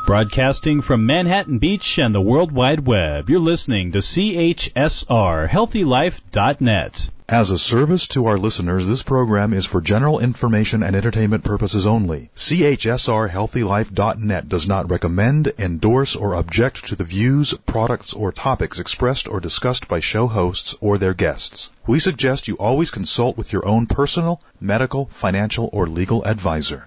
Broadcasting from Manhattan Beach and the World Wide Web, you're listening to CHSR, HealthyLife.net. As a service to our listeners, this program is for general information and entertainment purposes only. CHSR, HealthyLife.net does not recommend, endorse, or object to the views, products, or topics expressed or discussed by show hosts or their guests. We suggest you always consult with your own personal, medical, financial, or legal advisor.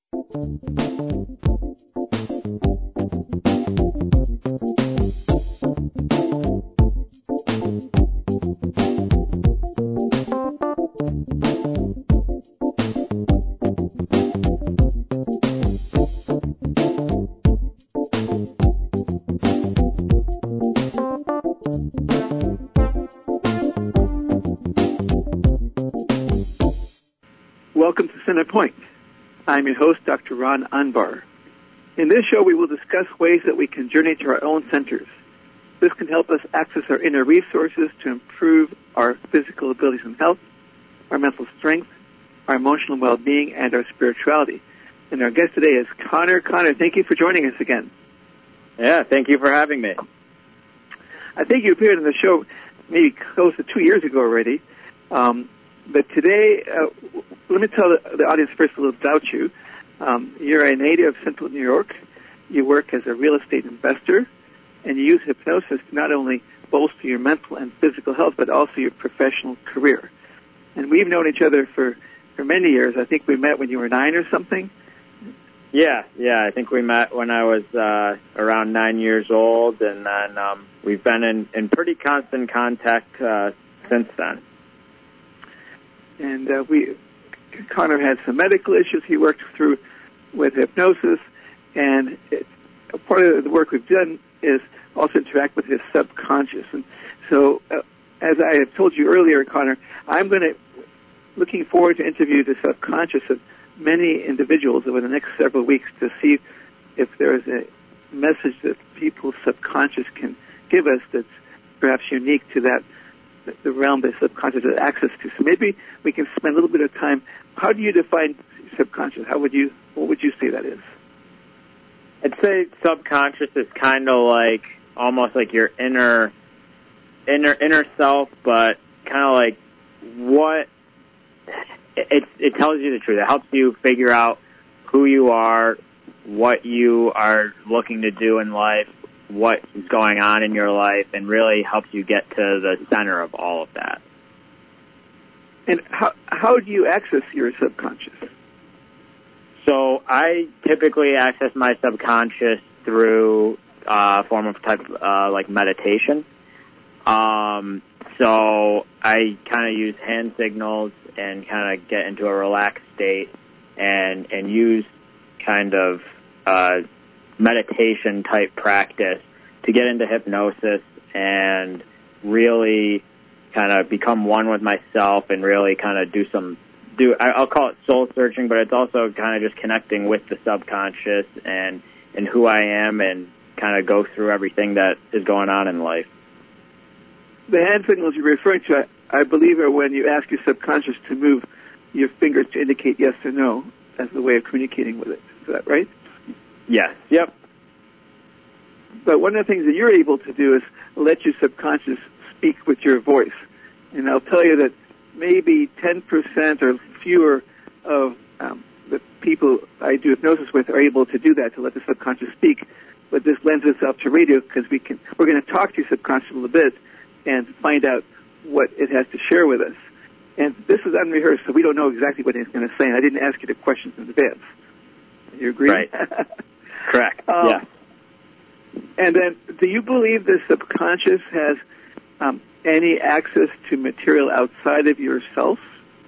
Welcome to Center Point. I'm your host, Dr. Ron Anbar. In this show, we will discuss ways that we can journey to our own centers. This can help us access our inner resources to improve our physical abilities and health, our mental strength, our emotional well-being, and our spirituality. And our guest today is Connor. Connor, thank you for joining us again. Yeah, thank you for having me. I think you appeared on the show maybe close to 2 years ago already. But today, let me tell the audience first a little about you. You're a native of Central New York. You work as a real estate investor, and you use hypnosis to not only bolster your mental and physical health, but also your professional career. And we've known each other for many years. I think we met when you were 9 or something. Yeah, I think we met when I was around 9 years old, and then we've been in pretty constant contact since then. And Connor had some medical issues he worked through with hypnosis, and part of the work we've done is also interact with his subconscious. And so, as I have told you earlier, Connor, I'm looking forward to interview the subconscious of many individuals over the next several weeks to see if there's a message that people's subconscious can give us that's perhaps unique to the realm that subconscious has access to. So maybe we can spend a little bit of time. How do you define subconscious? What would you say that is? I'd say subconscious is kind of like almost like your inner self, but kind of like what it tells you the truth. It helps you figure out who you are, what you are looking to do in life, what is going on in your life, and really helps you get to the center of all of that. And how do you access your subconscious? So I typically access my subconscious through a form of like meditation. So I kind of use hand signals and kind of get into a relaxed state and use kind of meditation type practice to get into hypnosis and really kind of become one with myself and really kind of I'll call it soul searching, but it's also kind of just connecting with the subconscious and who I am and kind of go through everything that is going on in life. The hand signals you're referring to, I believe, are when you ask your subconscious to move your fingers to indicate yes or no as the way of communicating with it. Is that right? Yes. Yep. But one of the things that you're able to do is let your subconscious speak with your voice. And I'll tell you that maybe 10% or fewer of the people I do hypnosis with are able to do that, to let the subconscious speak. But this lends itself to radio because we're going to talk to your subconscious a little bit and find out what it has to share with us. And this is unrehearsed, so we don't know exactly what it's going to say. And I didn't ask you the questions in advance. You agree? Right. Correct. Yeah. And then, do you believe the subconscious has any access to material outside of yourself?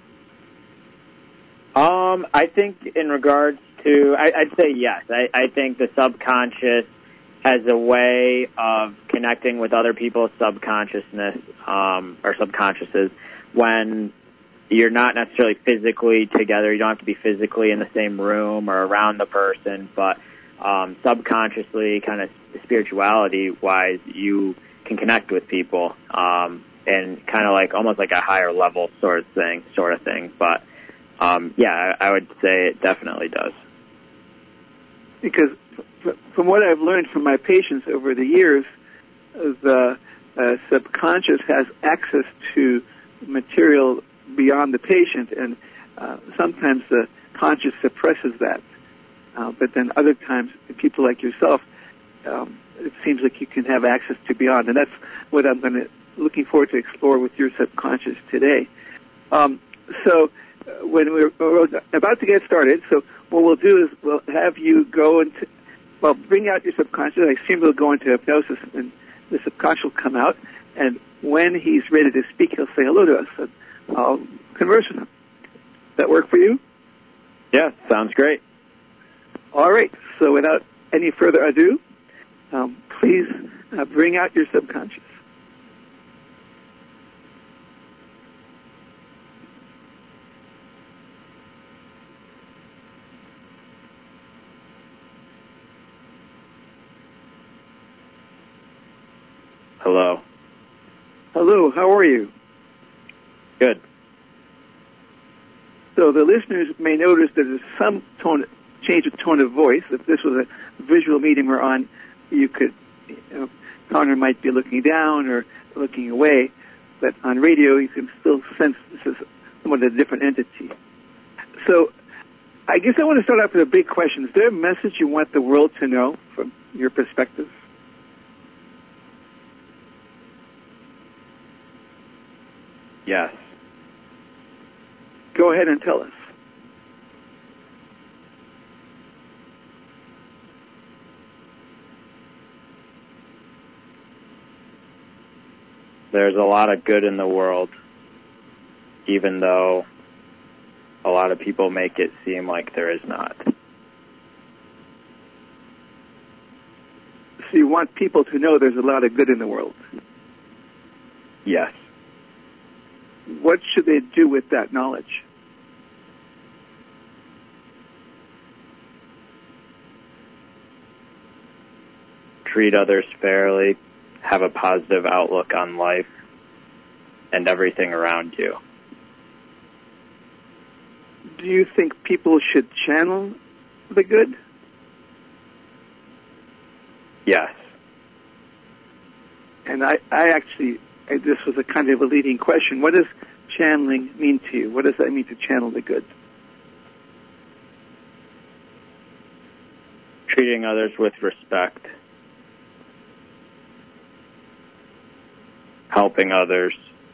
I think in regards to, I'd say yes. I think the subconscious has a way of connecting with other people's subconsciousness or subconsciouses when you're not necessarily physically together. You don't have to be physically in the same room or around the person, but subconsciously, kind of spirituality-wise, you can connect with people and kind of like almost like a higher level sort of thing. But yeah, I would say it definitely does. Because from what I've learned from my patients over the years, the subconscious has access to material beyond the patient, and sometimes the conscious suppresses that. But then other times, people like yourself, it seems like you can have access to beyond, and that's what I'm looking forward to explore with your subconscious today. So when we're about to get started, so what we'll do is we'll have you go into, bring out your subconscious. I assume we'll go into hypnosis, and the subconscious will come out, and when he's ready to speak, he'll say hello to us, and I'll converse with him. Does that work for you? Yeah, sounds great. All right, so without any further ado, please bring out your subconscious. Hello. Hello, how are you? Good. So the listeners may notice that there's some change of tone of voice. If this was a visual meeting we're on, you could, Connor might be looking down or looking away, but on radio you can still sense this is somewhat a different entity. So I guess I want to start off with a big question. Is there a message you want the world to know from your perspective? Yes. Go ahead and tell us. There's a lot of good in the world, even though a lot of people make it seem like there is not. So you want people to know there's a lot of good in the world? Yes. What should they do with that knowledge? Treat others fairly, have a positive outlook on life and everything around you. Do you think people should channel the good? Yes. And I actually, this was a kind of a leading question. What does channeling mean to you? What does that mean to channel the good? Treating others with respect. Helping others.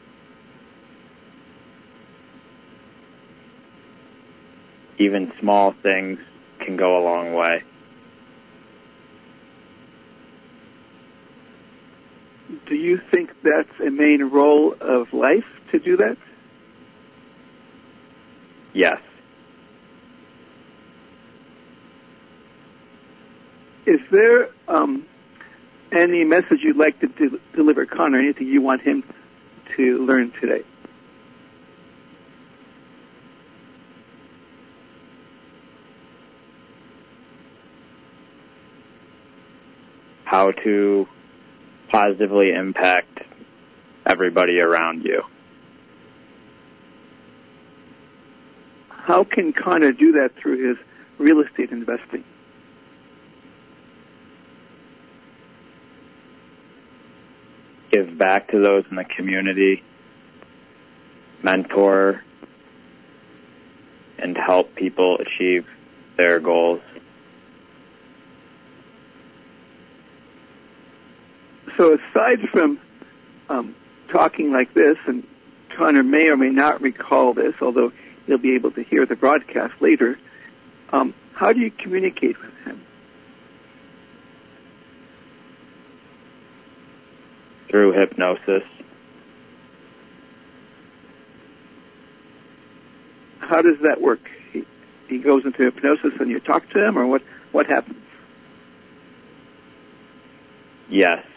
Even small things can go a long way. Do you think that's a main role of life to do that? Yes. Is there any message you'd like to deliver Connor, anything you want him to learn today? How to positively impact everybody around you. How can Connor do that through his real estate investing? Give back to those in the community, mentor, and help people achieve their goals. So aside from talking like this, and Connor may or may not recall this, although he'll be able to hear the broadcast later, how do you communicate with him? Through hypnosis. How does that work? He goes into hypnosis and you talk to him, or what happens? Yes.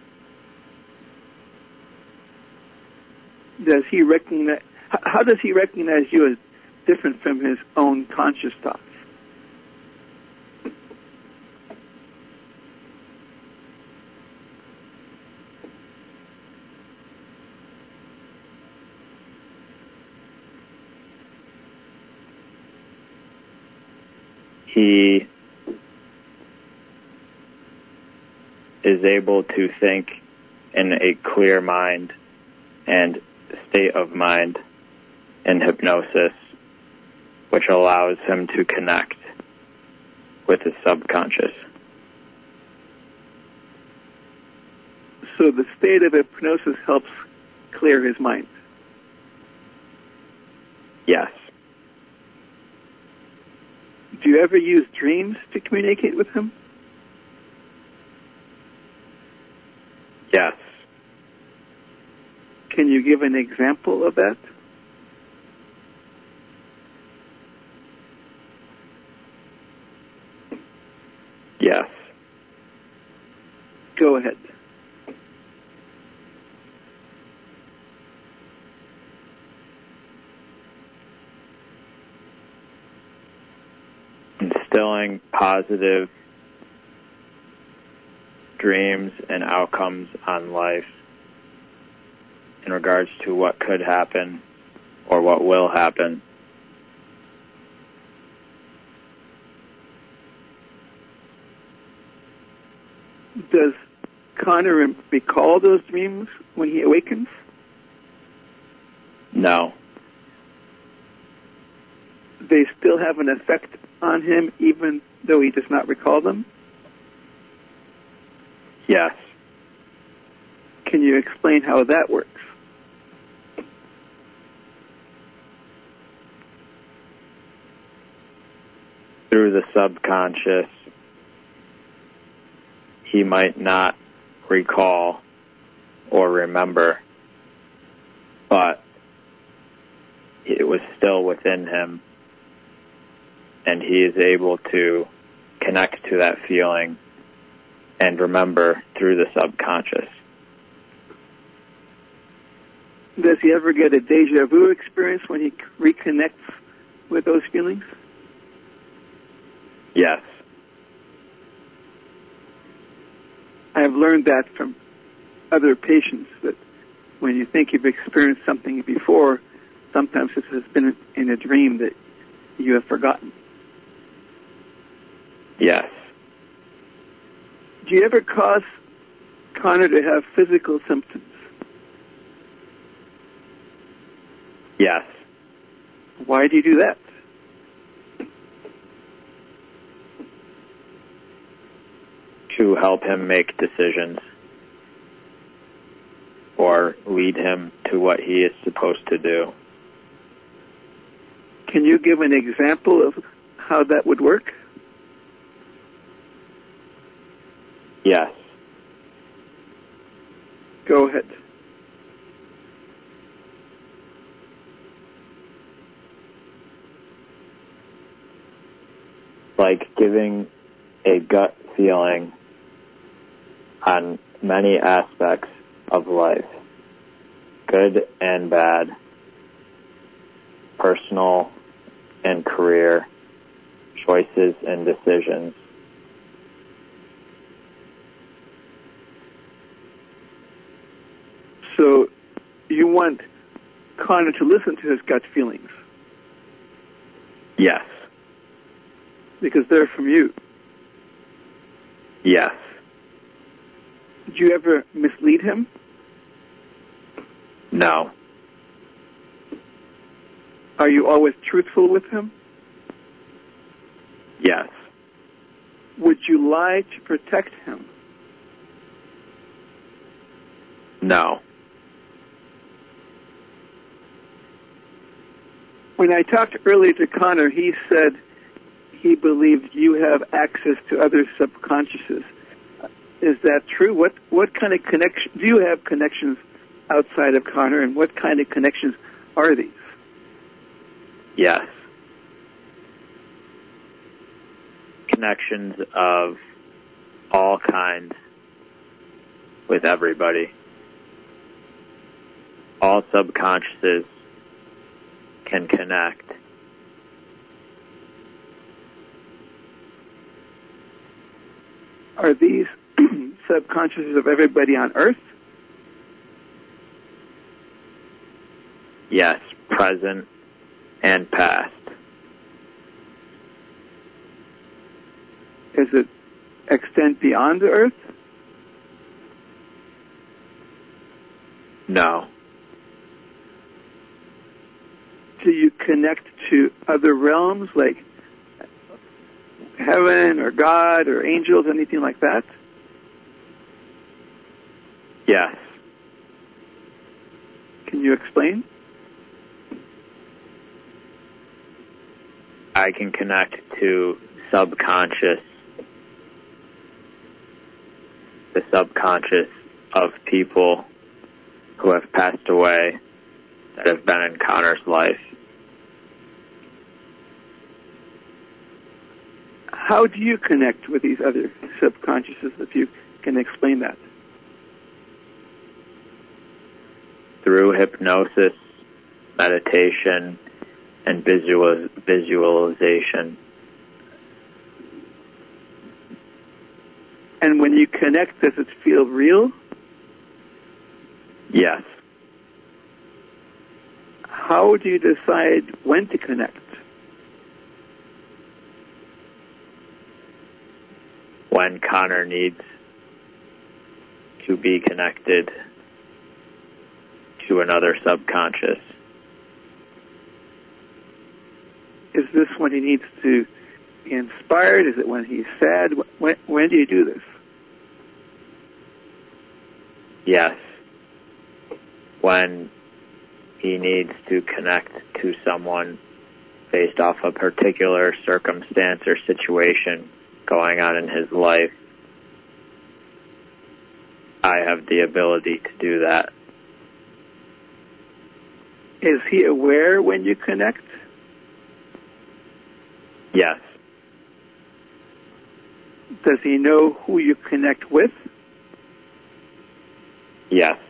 Does he recognize? How does he recognize you as different from his own conscious thoughts? He is able to think in a clear mind and state of mind in hypnosis, which allows him to connect with his subconscious. So the state of hypnosis helps clear his mind. Yes. Do you ever use dreams to communicate with him? Yes. Can you give an example of that? Yes. Go ahead. Instilling positive dreams and outcomes on life in regards to what could happen or what will happen. Does Connor recall those dreams when he awakens? No. They still have an effect on him even though he does not recall them? Yes. Can you explain how that works? Through the subconscious, he might not recall or remember, but it was still within him, and he is able to connect to that feeling and remember through the subconscious. Does he ever get a deja vu experience when he reconnects with those feelings? Yes. I have learned that from other patients, that when you think you've experienced something before, sometimes it has been in a dream that you have forgotten. Yes. Do you ever cause Connor to have physical symptoms? Yes. Why do you do that? To help him make decisions or lead him to what he is supposed to do. Can you give an example of how that would work? Yes. Go ahead. Like giving a gut feeling on many aspects of life, good and bad, personal and career, choices and decisions. So you want Connor to listen to his gut feelings Yes. because they're from you. Yes. Did you ever mislead him? No. Are you always truthful with him? Yes. Would you lie to protect him? No. When I talked earlier to Connor, he said he believed you have access to other subconsciouses. Is that true? What kind of connection do you have? Connections outside of Connor, and what kind of connections are these? Yes. Connections of all kinds with everybody. All subconsciouses can connect. Are these subconsciouses of everybody on Earth? Yes, present and past. Does it extend beyond the Earth? No. Do you connect to other realms like heaven or God or angels, anything like that? Yes. Can you explain? I can connect to the subconscious of people who have passed away that have been in Connor's life. How do you connect with these other subconsciouses, if you can explain that? Through hypnosis, meditation, and visualization. And when you connect, does it feel real? Yes. How do you decide when to connect? When Connor needs to be connected to another subconscious. Is this when he needs to be inspired? Is it when he's sad? When do you do this? Yes. When he needs to connect to someone based off a particular circumstance or situation going on in his life, I have the ability to do that. Is he aware when you connect? Yes. Does he know who you connect with? Yes.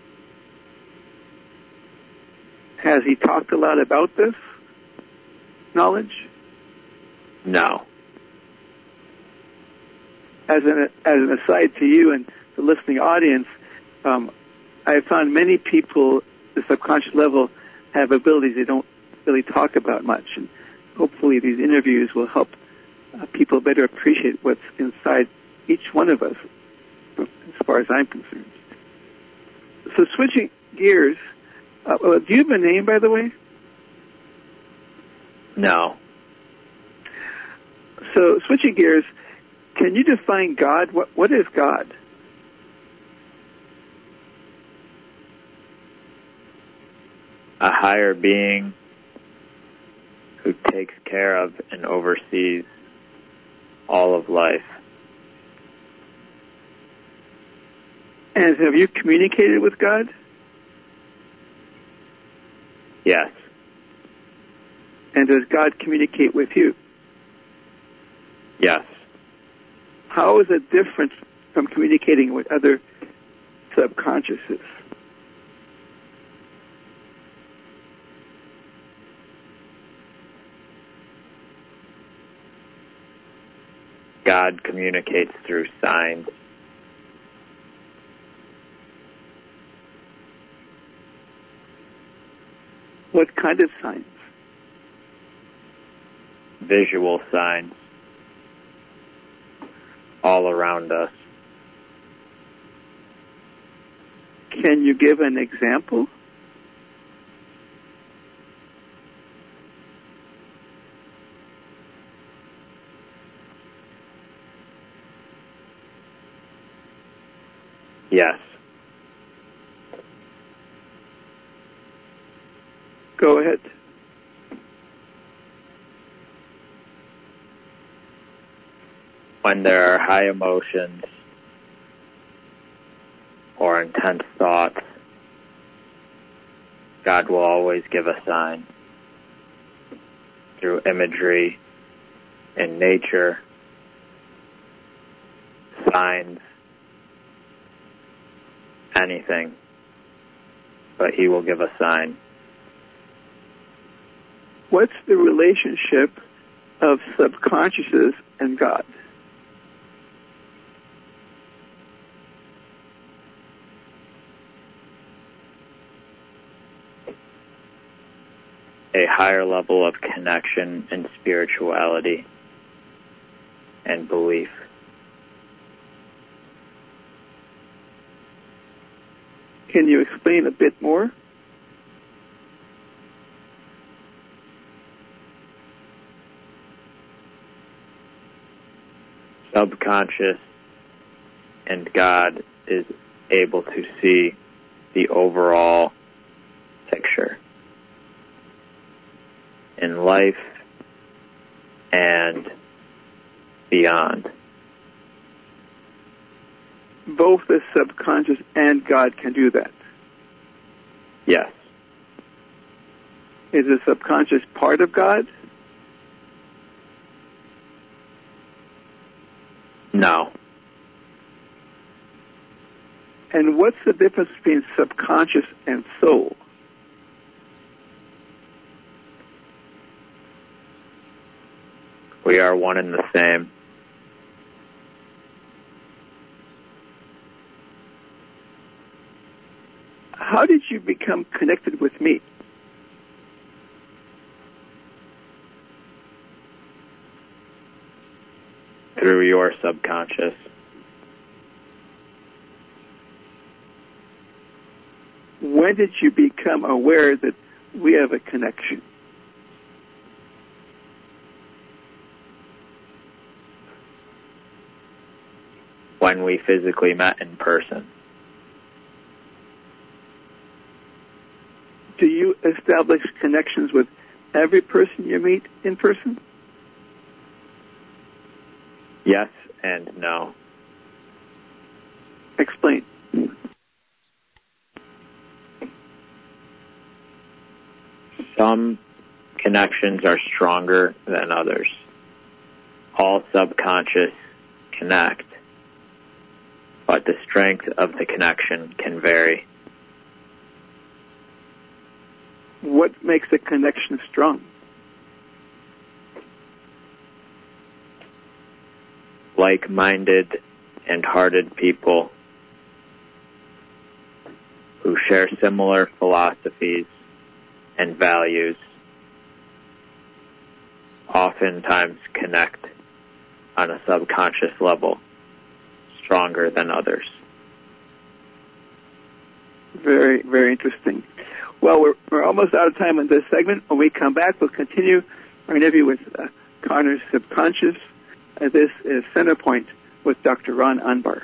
Has he talked a lot about this knowledge? No. As an aside to you and the listening audience, I found many people, the subconscious level, have abilities they don't really talk about much. And hopefully these interviews will help people better appreciate what's inside each one of us, as far as I'm concerned. So switching gears, do you have a name, by the way? No. So switching gears, can you define God? What is God? A higher being who takes care of and oversees all of life. And have you communicated with God? Yes. And does God communicate with you? Yes. How is it different from communicating with other subconsciouses? God communicates through signs. What kind of signs? Visual signs all around us. Can you give an example? Yes. Go ahead. When there are high emotions or intense thoughts, God will always give a sign through imagery in nature, signs, anything, but He will give a sign. What's the relationship of subconsciouses and God? A higher level of connection and spirituality and belief. Can you explain a bit more? Subconscious and God is able to see the overall picture in life and beyond. Both the subconscious and God can do that. Yes. Is the subconscious part of God? No. And what's the difference between subconscious and soul? We are one and the same. How did you become connected with me? Through your subconscious. When did you become aware that we have a connection? When we physically met in person. Do you establish connections with every person you meet in person? Yes and no. Explain. Some connections are stronger than others. All subconscious connect, but the strength of the connection can vary. What makes a connection strong? Like-minded and hearted people who share similar philosophies and values oftentimes connect on a subconscious level stronger than others. Very, very interesting. Well, we're almost out of time in this segment. When we come back, we'll continue our interview with Connor's subconscious. This is Centerpoint with Dr. Ron Unbar.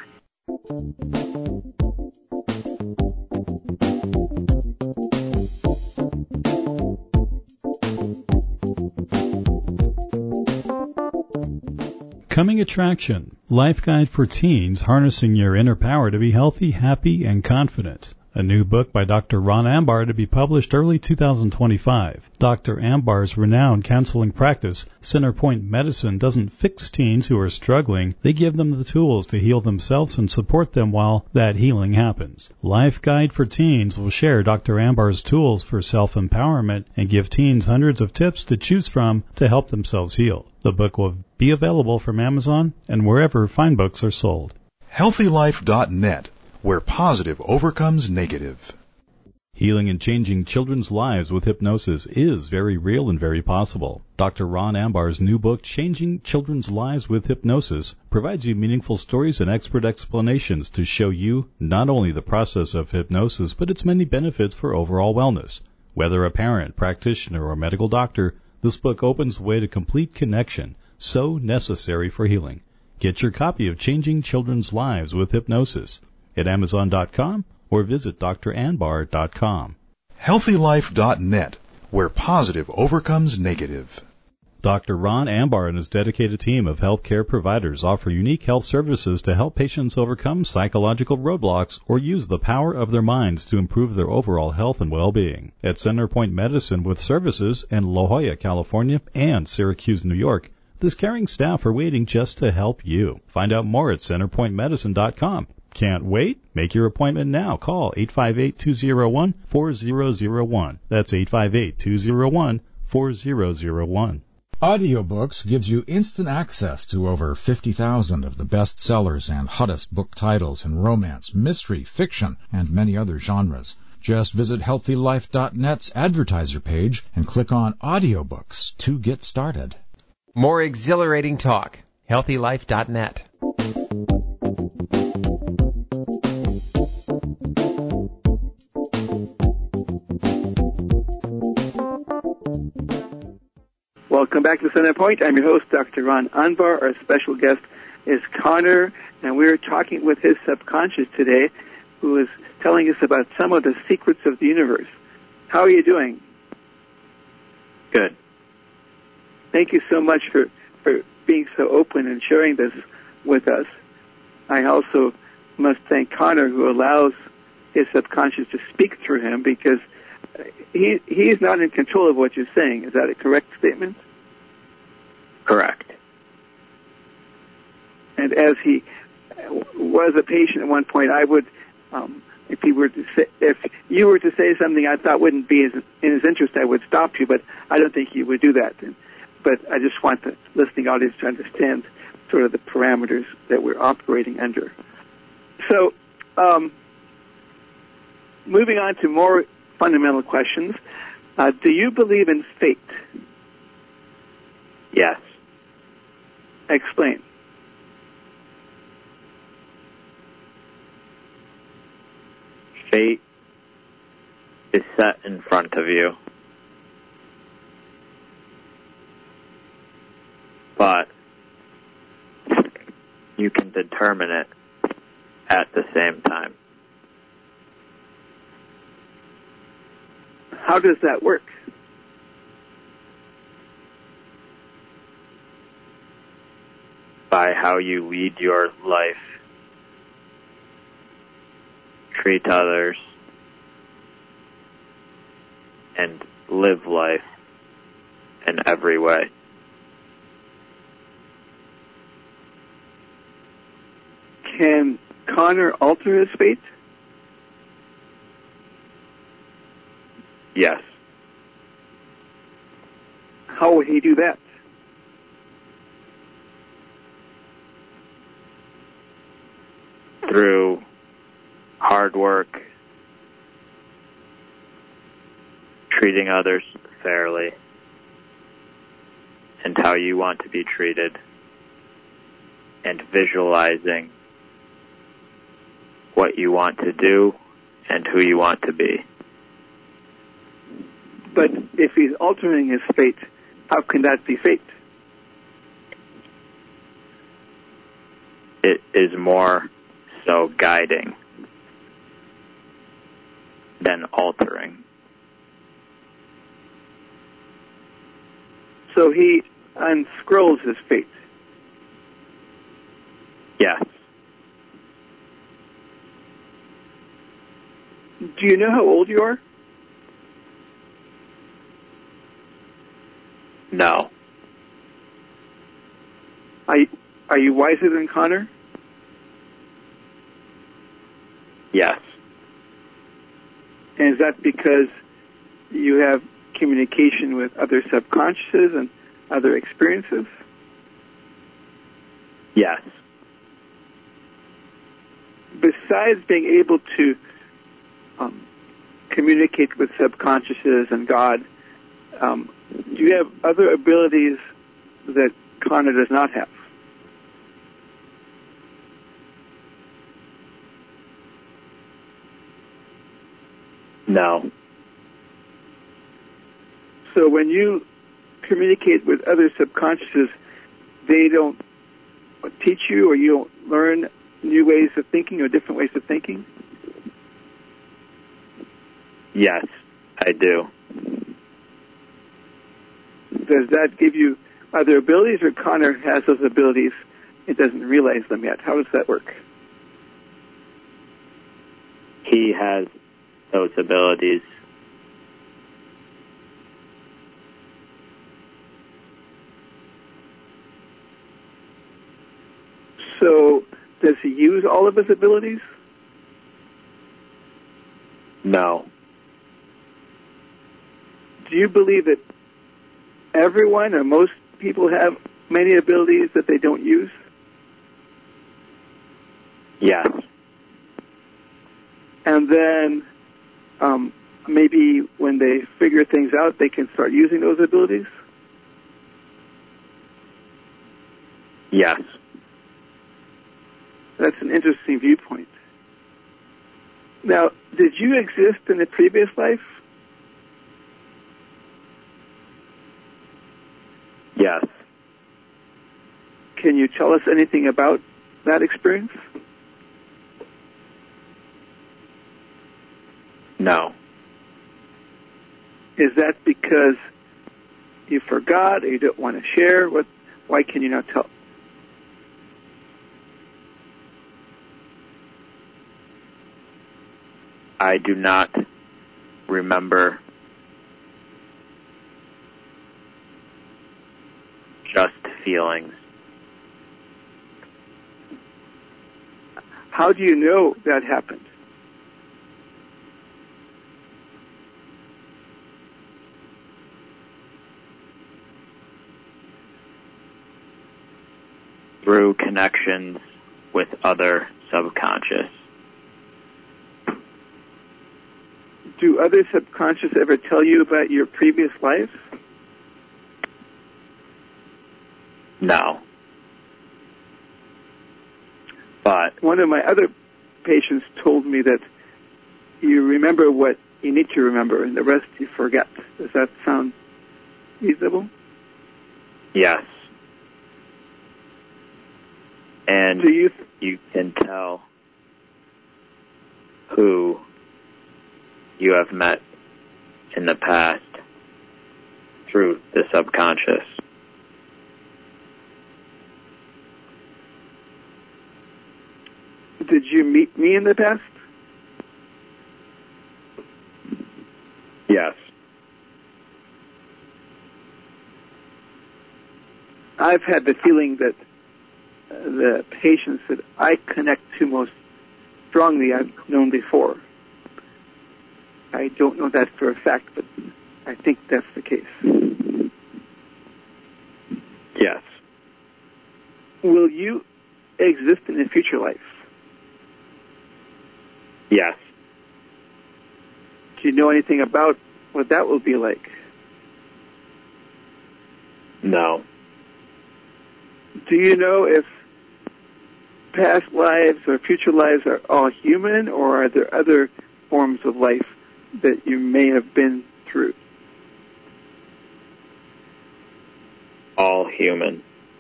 Coming attraction, Life Guide for Teens, Harnessing Your Inner Power to be Healthy, Happy, and Confident. A new book by Dr. Ron Ambar to be published early 2025. Dr. Ambar's renowned counseling practice, Centerpoint Medicine, doesn't fix teens who are struggling. They give them the tools to heal themselves and support them while that healing happens. Life Guide for Teens will share Dr. Ambar's tools for self-empowerment and give teens hundreds of tips to choose from to help themselves heal. The book will be available from Amazon and wherever fine books are sold. HealthyLife.net, where positive overcomes negative. Healing and changing children's lives with hypnosis is very real and very possible. Dr. Ron Ambar's new book, Changing Children's Lives with Hypnosis, provides you meaningful stories and expert explanations to show you not only the process of hypnosis, but its many benefits for overall wellness. Whether a parent, practitioner, or medical doctor, this book opens the way to complete connection, so necessary for healing. Get your copy of Changing Children's Lives with Hypnosis at Amazon.com or visit drambar.com. HealthyLife.net, where positive overcomes negative. Dr. Ron Ambar and his dedicated team of healthcare providers offer unique health services to help patients overcome psychological roadblocks or use the power of their minds to improve their overall health and well-being. At Centerpoint Medicine with services in La Jolla, California and Syracuse, New York, this caring staff are waiting just to help you. Find out more at centerpointmedicine.com. Can't wait? Make your appointment now. Call 858-201-4001. That's 858-201-4001. Audiobooks gives you instant access to over 50,000 of the best sellers and hottest book titles in romance, mystery, fiction, and many other genres. Just visit HealthyLife.net's advertiser page and click on Audiobooks to get started. More exhilarating talk. HealthyLife.net. Welcome back to Center Point. I'm your host, Dr. Ron Unbar. Our special guest is Connor, and we're talking with his subconscious today, who is telling us about some of the secrets of the universe. How are you doing? Good. Thank you so much for being so open and sharing this with us. I also must thank Connor, who allows his subconscious to speak through him, because he's not in control of what you're saying. Is that a correct statement? Correct. And as he was a patient at one point, I would, if you were to say something I thought wouldn't be in his interest, I would stop you. But I don't think he would do that. But I just want the listening audience to understand sort of the parameters that we're operating under. So, moving on to more fundamental questions. Do you believe in fate? Yes. Explain. Fate is set in front of you, but you can determine it at the same time. How does that work? By how you lead your life, treat others, and live life in every way. Can Connor alter his fate? Yes. How would he do that? Through hard work, treating others fairly, and how you want to be treated, and visualizing what you want to do and who you want to be. But if he's altering his fate, how can that be fate? It is more so guiding than altering. So he unscrolls his fate. Yes. Do you know how old you are? No. Are you wiser than Connor? Yes. And is that because you have communication with other subconsciouses and other experiences? Yes. Besides being able to communicate with subconsciouses and God, do you have other abilities that Connor does not have? No. So when you communicate with other subconsciouses, they don't teach you, or you don't learn new ways of thinking or different ways of thinking? Yes, I do. Does that give you other abilities, or Connor has those abilities and doesn't realize them yet? How does that work? He has those abilities. So does he use all of his abilities? No. Do you believe that everyone or most people have many abilities that they don't use? Yes. And then maybe when they figure things out, they can start using those abilities? Yes. That's an interesting viewpoint. Now, did you exist in a previous life? Can you tell us anything about that experience? No. Is that because you forgot or you don't want to share? Why can you not tell? I do not remember. Just feelings. How do you know that happened? Through connections with other subconscious. Do other subconscious ever tell you about your previous life? No. But one of my other patients told me that you remember what you need to remember and the rest you forget. Does that sound reasonable? Yes. And do you can tell who you have met in the past through the subconscious. Did you meet me in the past? Yes. I've had the feeling that the patients that I connect to most strongly I've known before. I don't know that for a fact, but I think that's the case. Yes. Will you exist in a future life? Yes. Do you know anything about what that will be like? No. Do you know if past lives or future lives are all human, or are there other forms of life that you may have been through? All human.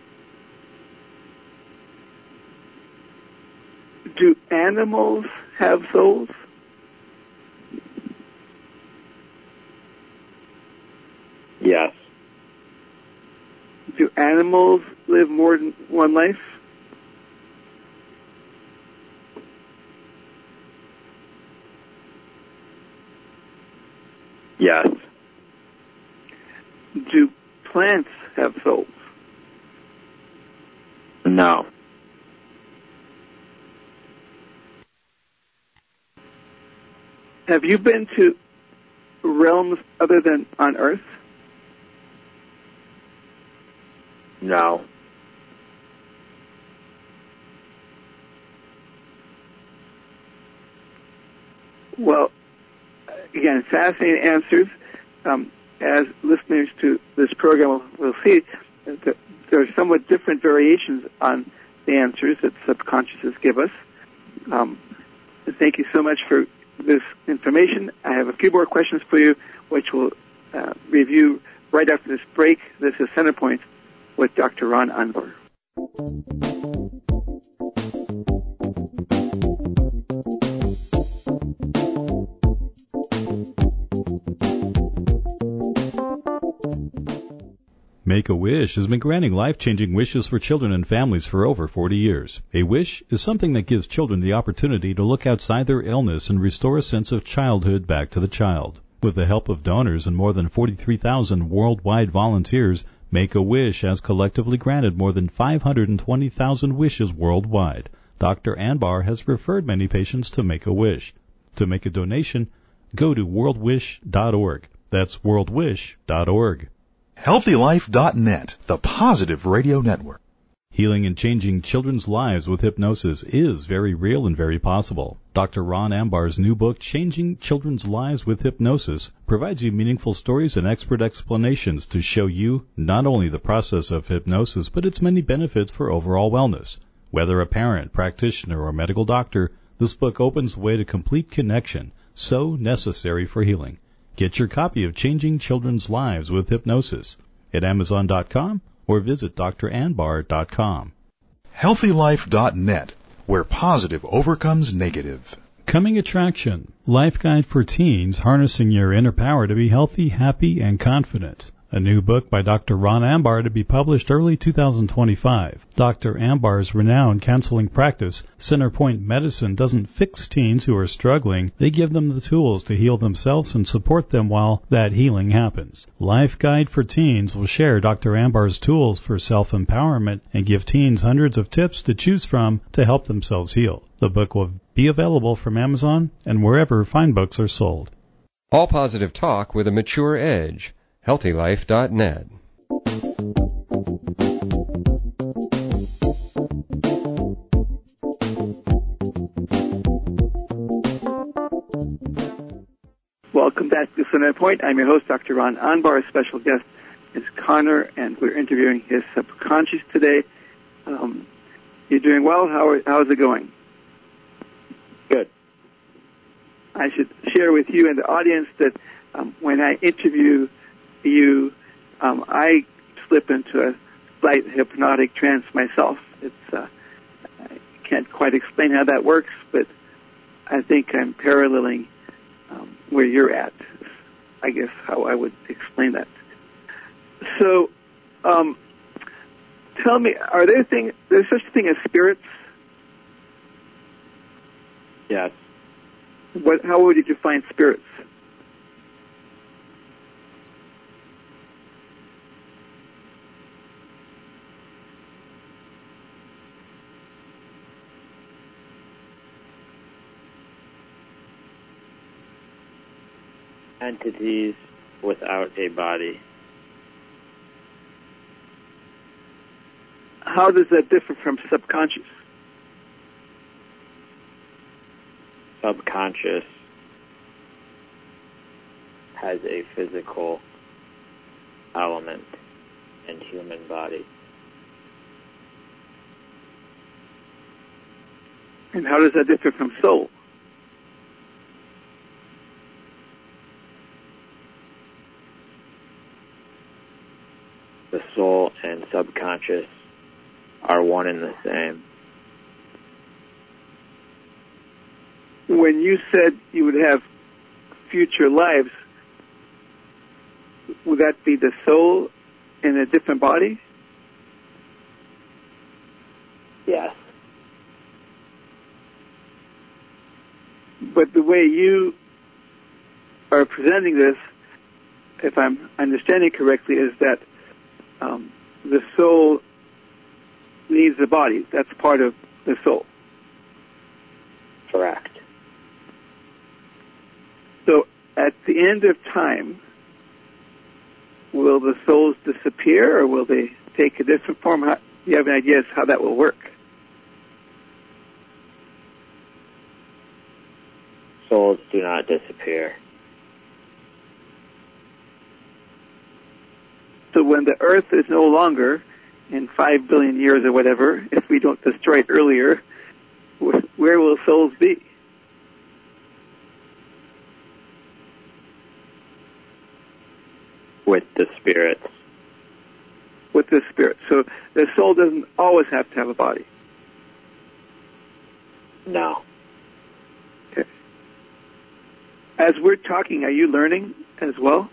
Do animals have souls? Yes. Do animals live more than one life? Yes. Do plants have souls? No. Have you been to realms other than on Earth? No. Well, again, fascinating answers. As listeners to this program will see, that there are somewhat different variations on the answers that subconsciouses give us. Thank you so much for this information. I have a few more questions for you, which we'll review right after this break. This is Centerpoint with Dr. Ron Ungar. Make-A-Wish has been granting life-changing wishes for children and families for over 40 years. A wish is something that gives children the opportunity to look outside their illness and restore a sense of childhood back to the child. With the help of donors and more than 43,000 worldwide volunteers, Make-A-Wish has collectively granted more than 520,000 wishes worldwide. Dr. Anbar has referred many patients to Make-A-Wish. To make a donation, go to worldwish.org. That's worldwish.org. HealthyLife.net, the positive radio network. Healing and changing children's lives with hypnosis is very real and very possible. Dr. Ron Ambar's new book, Changing Children's Lives with Hypnosis, provides you meaningful stories and expert explanations to show you not only the process of hypnosis, but its many benefits for overall wellness. Whether a parent, practitioner, or medical doctor, this book opens the way to complete connection, so necessary for healing. Get your copy of Changing Children's Lives with Hypnosis at Amazon.com or visit dranbar.com. HealthyLife.net, where positive overcomes negative. Coming attraction, Life Guide for Teens, Harnessing Your Inner Power to be Healthy, Happy, and Confident. A new book by Dr. Ron Ambar to be published early 2025. Dr. Ambar's renowned counseling practice, Centerpoint Medicine, doesn't fix teens who are struggling. They give them the tools to heal themselves and support them while that healing happens. Life Guide for Teens will share Dr. Ambar's tools for self-empowerment and give teens hundreds of tips to choose from to help themselves heal. The book will be available from Amazon and wherever fine books are sold. All positive talk with a mature edge. HealthyLife.net. Welcome back to Centerpoint. I'm your host, Dr. Ron Anbar. Our special guest is Connor, and we're interviewing his subconscious today. You're doing well? How's it going? Good. I should share with you and the audience that when I interview you, I slip into a slight hypnotic trance myself. I can't quite explain how that works, but I think I'm paralleling where you're at. I guess how I would explain that. So, tell me, there's such a thing as spirits? Yes. How would you define spirits? Entities without a body. How does that differ from subconscious? Subconscious has a physical element and human body. And how does that differ from soul? The soul and subconscious are one and the same. When you said you would have future lives, would that be the soul in a different body? Yes. But the way you are presenting this, if I'm understanding correctly, is that the soul needs the body. That's part of the soul. Correct. So at the end of time, will the souls disappear or will they take a different form? Do you have an idea as how that will work? Souls do not disappear. So when the Earth is no longer, in 5 billion years or whatever, if we don't destroy it earlier, where will souls be? With the spirits. With the spirit. So the soul doesn't always have to have a body. No. Okay. As we're talking, are you learning as well?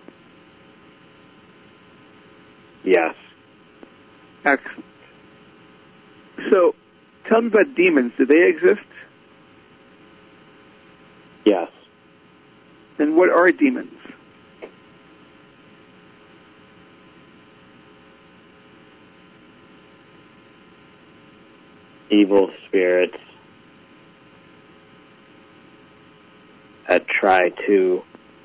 Yes. Excellent. So, tell me about demons. Do they exist? Yes. And what are demons? Evil spirits that try to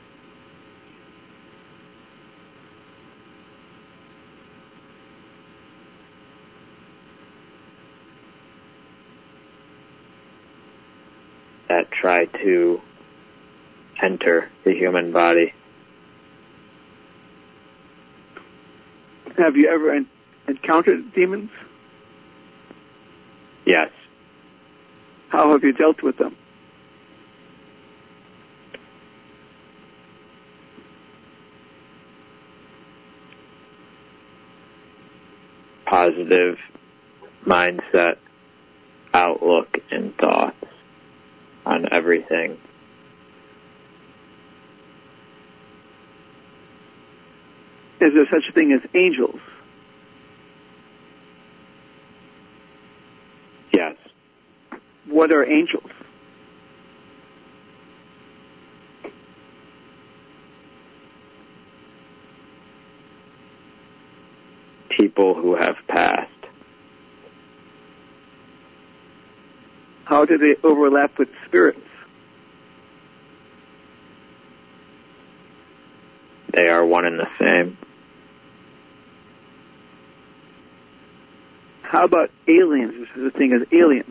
enter the human body. Have you ever encountered demons? Yes. How have you dealt with them? positive mindset, outlook, and thoughts on everything. Is there such a thing as angels? Yes. What are angels? People who have passed. How do they overlap with spirits? They are one and the same. How about aliens? Is there such a thing as aliens?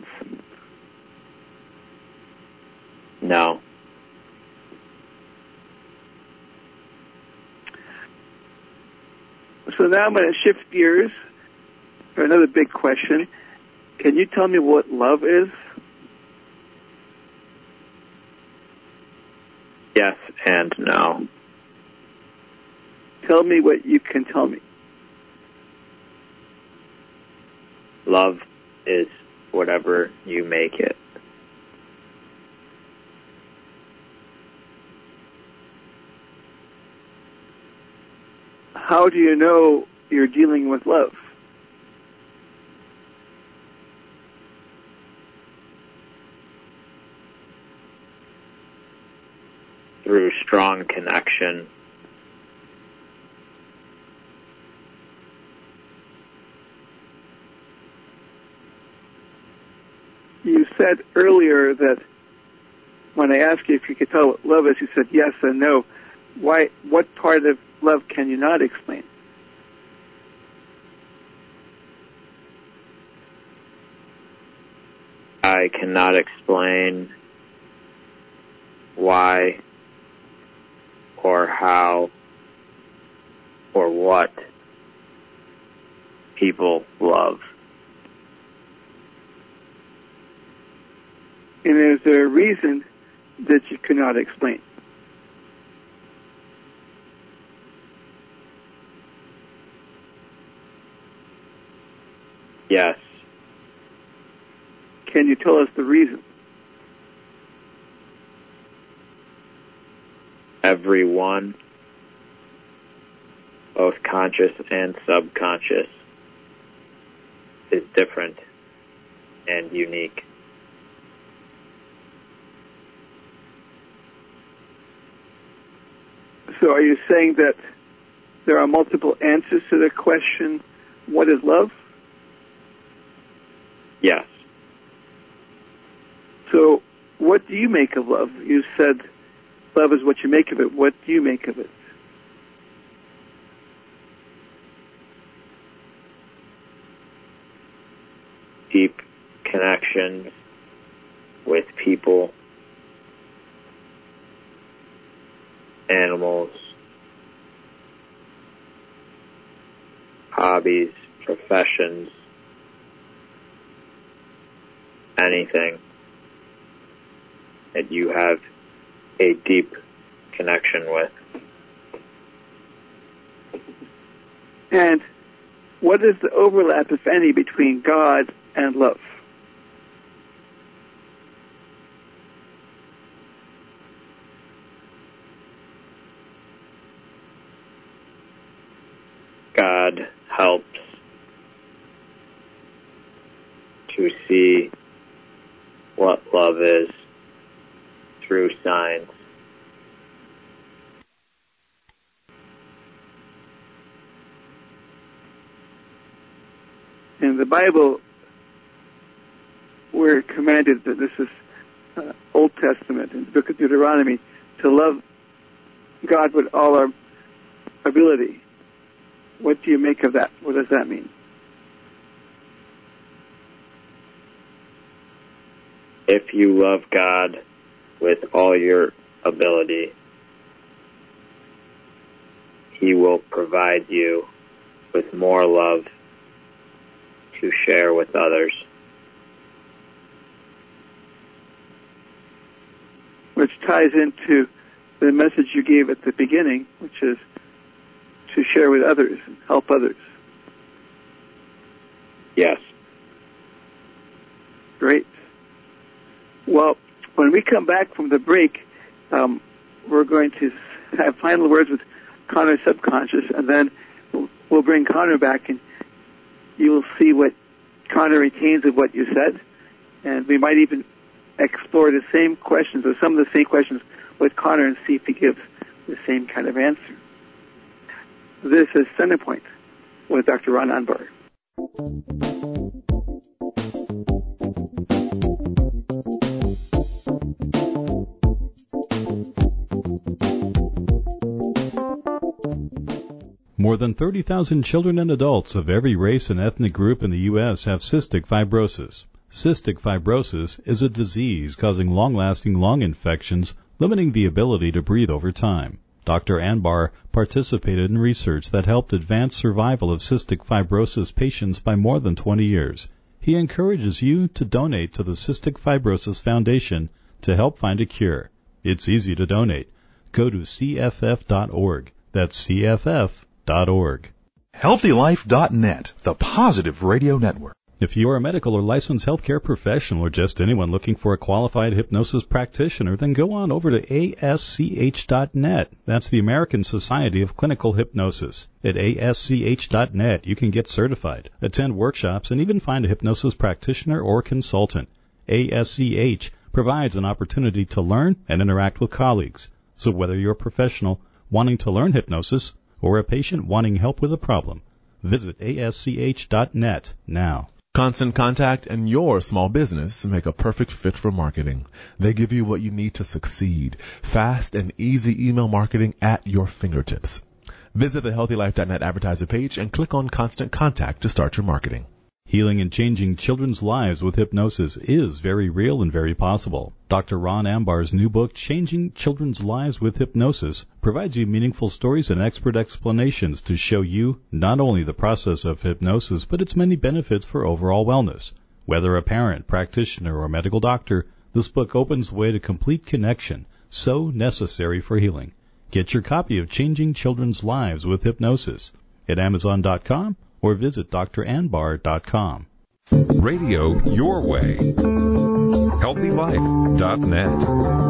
No. So now I'm going to shift gears for another big question. Can you tell me what love is? Yes and no. Tell me what you can tell me. Love is whatever you make it. How do you know you're dealing with love? Through strong connection. You said earlier that when I asked you if you could tell what love is, you said yes and no. Why? What part of love can you not explain? I cannot explain why or how or what people love. And is there a reason that you cannot explain? Yes. Can you tell us the reason? Everyone, both conscious and subconscious, is different and unique. So are you saying that there are multiple answers to the question, what is love? Yes. So what do you make of love? You said love is what you make of it. What do you make of it? Deep connections with people, animals, hobbies, professions, anything that you have a deep connection with. And what is the overlap, if any, between God and love? God helps to see what love is through signs. In the Bible, we're commanded that this is Old Testament, in the book of Deuteronomy, to love God with all our ability. What do you make of that? What does that mean? If you love God with all your ability, He will provide you with more love to share with others. Which ties into the message you gave at the beginning, which is to share with others and help others. Yes. Great. Well, when we come back from the break, we're going to have final words with Connor's subconscious, and then we'll bring Connor back, and you will see what Connor retains of what you said, and we might even explore the same questions, or some of the same questions, with Connor and see if he gives the same kind of answer. This is Centerpoint with Dr. Ron Anbar. More than 30,000 children and adults of every race and ethnic group in the U.S. have cystic fibrosis. Cystic fibrosis is a disease causing long-lasting lung infections, limiting the ability to breathe over time. Dr. Anbar participated in research that helped advance survival of cystic fibrosis patients by more than 20 years. He encourages you to donate to the Cystic Fibrosis Foundation to help find a cure. It's easy to donate. Go to cff.org. That's cff.org. HealthyLife.net, the positive radio network. If you are a medical or licensed healthcare professional or just anyone looking for a qualified hypnosis practitioner, then go on over to ASCH.net. That's the American Society of Clinical Hypnosis. At ASCH.net, you can get certified, attend workshops, and even find a hypnosis practitioner or consultant. ASCH provides an opportunity to learn and interact with colleagues. So whether you're a professional wanting to learn hypnosis or a patient wanting help with a problem, visit ASCH.net now. Constant Contact and your small business make a perfect fit for marketing. They give you what you need to succeed. Fast and easy email marketing at your fingertips. Visit the HealthyLife.net advertiser page and click on Constant Contact to start your marketing. Healing and changing children's lives with hypnosis is very real and very possible. Dr. Ron Anbar's new book, Changing Children's Lives with Hypnosis, provides you meaningful stories and expert explanations to show you not only the process of hypnosis, but its many benefits for overall wellness. Whether a parent, practitioner, or medical doctor, this book opens the way to complete connection, so necessary for healing. Get your copy of Changing Children's Lives with Hypnosis at Amazon.com or visit dranbar.com. Radio your way. HealthyLife.net.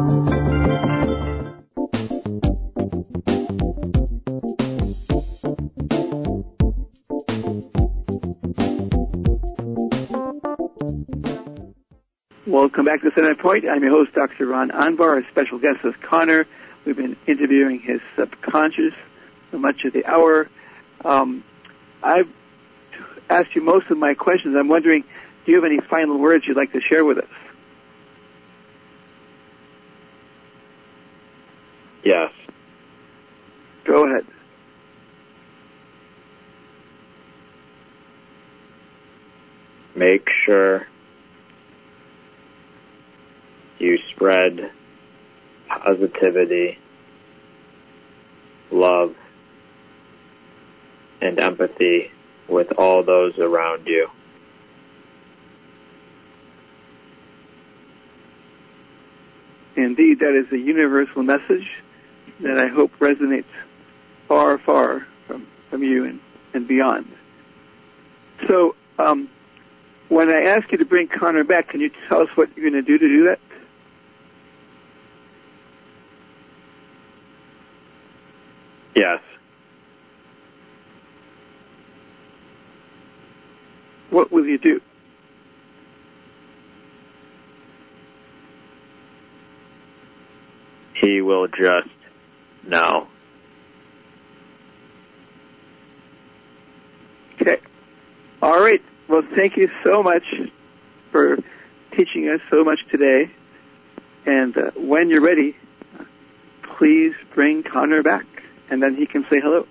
Welcome back to Center Point. I'm your host, Dr. Ron Anbar. Our special guest is Connor. We've been interviewing his subconscious for much of the hour. I've asked you most of my questions. I'm wondering, do you have any final words you'd like to share with us? Yes. Go ahead. Make sure you spread positivity, love, and empathy with all those around you. Indeed, that is a universal message that I hope resonates far, far from you and beyond. So, when I ask you to bring Connor back, can you tell us what you're going to do that? Yes. What will you do? He will just know. Okay. All right. Well, thank you so much for teaching us so much today. And when you're ready, please bring Connor back, and then he can say hello.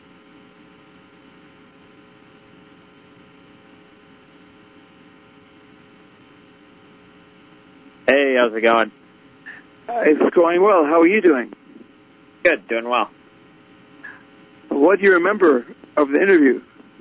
Hey, how's it going? It's going well. How are you doing? Good, doing well. What do you remember of the interview?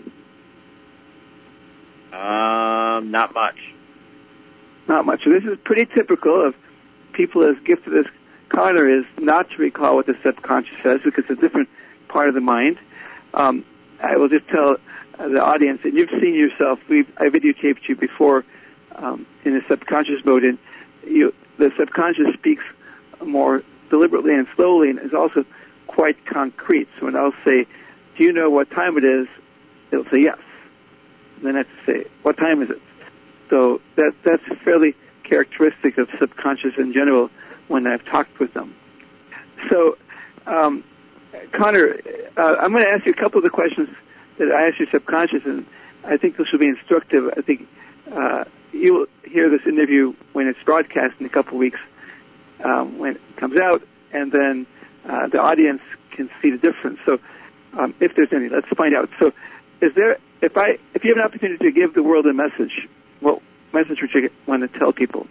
Not much. Not much. So this is pretty typical of people as gifted as Connor is not to recall what the subconscious says because it's a different part of the mind. I will just tell the audience, and you've seen yourself. I videotaped you before in a subconscious mode, and the subconscious speaks more deliberately and slowly, and is also quite concrete. So when I'll say, "Do you know what time it is?" it'll say yes. And then I have to say, "What time is it?" So that's fairly characteristic of subconscious in general when I've talked with them. So, Connor, I'm going to ask you a couple of the questions that I asked your subconscious, and I think this will be instructive. I think you'll hear this interview when it's broadcast in a couple of weeks, when it comes out, and then the audience can see the difference. So, if there's any, let's find out. So, if you have an opportunity to give the world a message, what message would you want to tell people?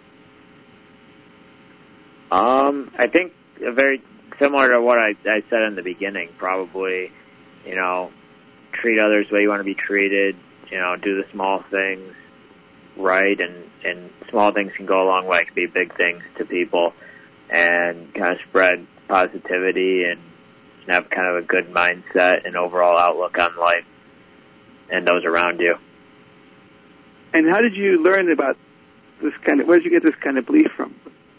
I think very similar to what I said in the beginning. Probably, treat others the way you want to be treated. Do the small things right, and small things can go a long way. It can be big things to people, and kind of spread positivity and have kind of a good mindset and overall outlook on life and those around you. And how did you learn about this where did you get this kind of belief from?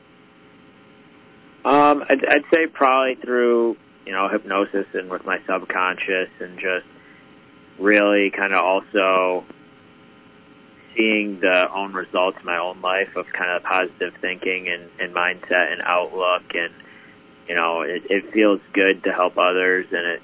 I'd say probably through, hypnosis and with my subconscious, and just really kind of also seeing the own results in my own life of kind of positive thinking and mindset and outlook. And, it feels good to help others, and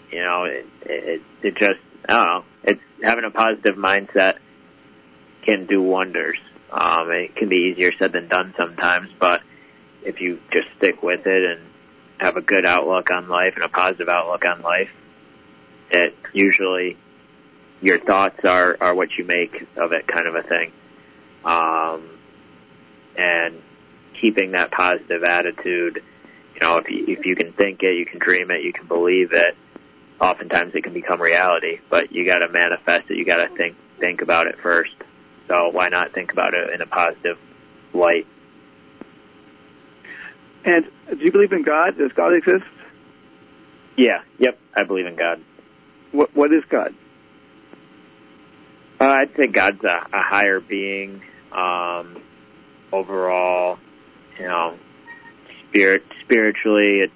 it just, I don't know, it's having a positive mindset can do wonders. It can be easier said than done sometimes, but if you just stick with it and have a good outlook on life and a positive outlook on life, it usually your thoughts are what you make of it, kind of a thing. And keeping that positive attitude, if you can think it, you can dream it, you can believe it, oftentimes it can become reality, but you got to manifest it. You got to think about it first. So why not think about it in a positive light? And do you believe in God? Does God exist? Yeah. Yep. I believe in God. What is God? I'd say God's a higher being. Overall, spiritually,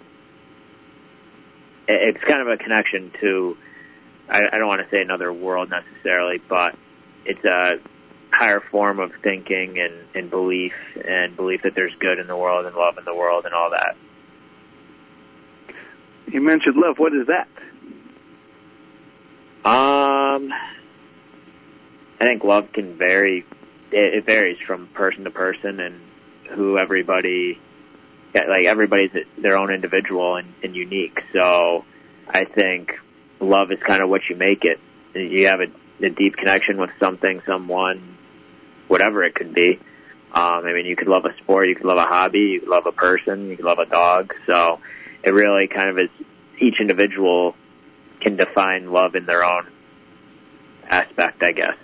it's kind of a connection to, I don't want to say another world necessarily, but it's a higher form of thinking and belief that there's good in the world and love in the world and all that. You mentioned love. What is that? I think love can vary. It varies from person to person and who everybody's their own individual and unique. So I think love is kind of what you make it. You have a deep connection with something, someone, whatever it could be. You could love a sport, you could love a hobby, you could love a person, you could love a dog. So it really kind of is, each individual can define love in their own aspect, I guess.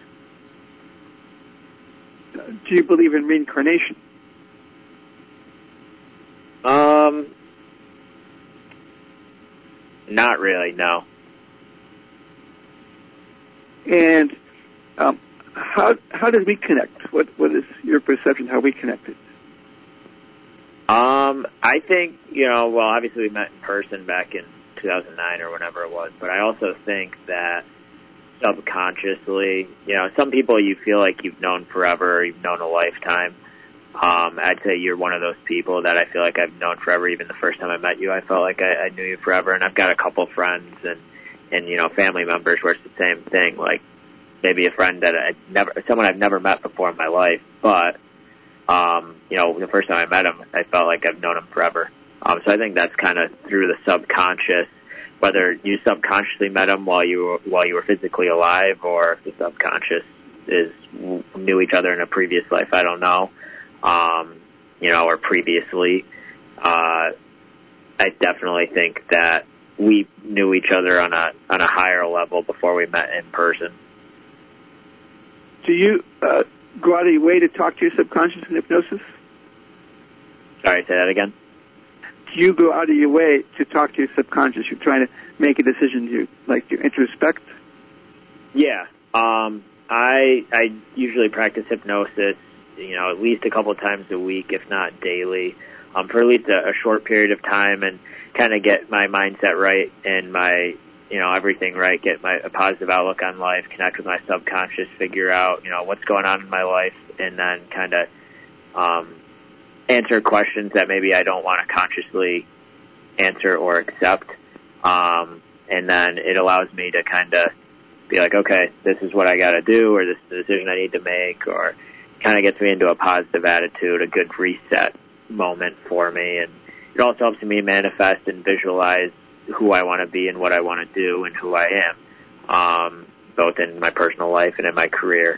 Do you believe in reincarnation? Not really, no. And how did we connect? What is your perception how we connected? I think, obviously we met in person back in 2009 or whenever it was, but I also think that subconsciously, some people you feel like you've known forever, or you've known a lifetime. I'd say you're one of those people that I feel like I've known forever. Even the first time I met you, I felt like I knew you forever. And I've got a couple friends and family members where it's the same thing. Like maybe a friend that someone I've never met before in my life, but the first time I met him, I felt like I've known him forever. So I think that's kind of through the subconscious, whether you subconsciously met him while you were physically alive, or if the subconscious knew each other in a previous life. I don't know. Or previously. I definitely think that we knew each other on a higher level before we met in person. Do you go out of your way to talk to your subconscious in hypnosis? Sorry, say that again? Do you go out of your way to talk to your subconscious? You're trying to make a decision. Do you introspect? Yeah. I usually practice hypnosis, at least a couple times a week, if not daily, for at least a short period of time, and kind of get my mindset right and my, everything right, get a positive outlook on life, connect with my subconscious, figure out, what's going on in my life, and then kind of answer questions that maybe I don't want to consciously answer or accept. And then it allows me to kind of be like, okay, this is what I got to do, or this is the decision I need to make, or kind of gets me into a positive attitude, a good reset moment for me. And it also helps me manifest and visualize who I want to be and what I want to do and who I am, both in my personal life and in my career.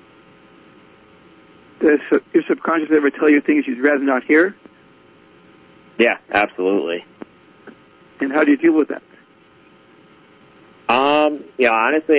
Does your subconscious ever tell you things you'd rather not hear? Yeah, absolutely. And how do you deal with that? Honestly,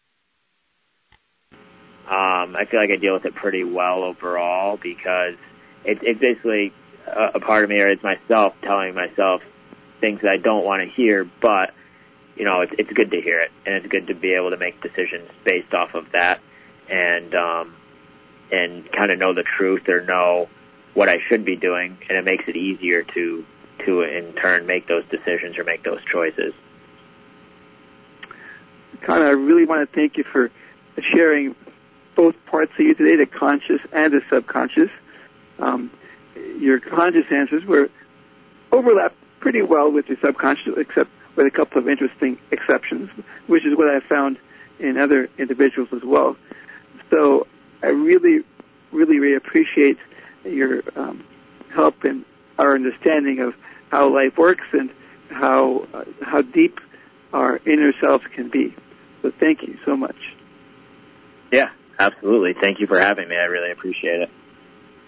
I feel like I deal with it pretty well overall, because it's basically a part of me, or it's myself telling myself things that I don't want to hear, but, it's good to hear it, and it's good to be able to make decisions based off of that, and kind of know the truth or know what I should be doing, and it makes it easier to in turn make those decisions or make those choices. Connor, I really want to thank you for sharing both parts of you today, the conscious and the subconscious. Your conscious answers overlapped pretty well with your subconscious, except with a couple of interesting exceptions, which is what I found in other individuals as well. So I really, really, really appreciate your help in our understanding of how life works and how deep our inner selves can be. So thank you so much. Yeah, absolutely. Thank you for having me. I really appreciate it.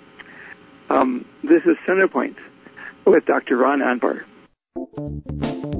This is Centerpoint with Dr. Ron Anbar.